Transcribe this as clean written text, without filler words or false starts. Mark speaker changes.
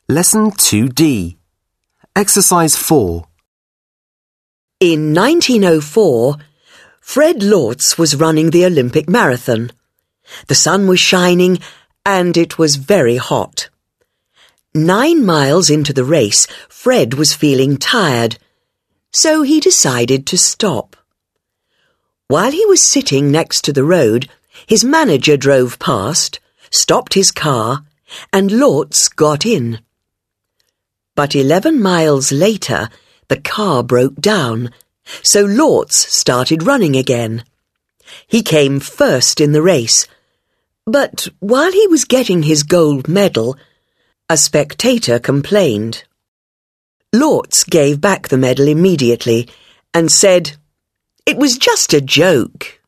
Speaker 1: Lesson 2D. Exercise 4.
Speaker 2: In 1904, Fred Lortz was running the Olympic marathon. The sun was shining and it was very hot. 9 miles into the race, Fred was feeling tired, so he decided to stop. While he was sitting next to the road, his manager drove past, stopped his car, and Lortz got in. But 11 miles later, the car broke down, so Lortz started running again. He came first in the race, but while he was getting his gold medal, a spectator complained. Lortz gave back the medal immediately and said, "It was just a joke."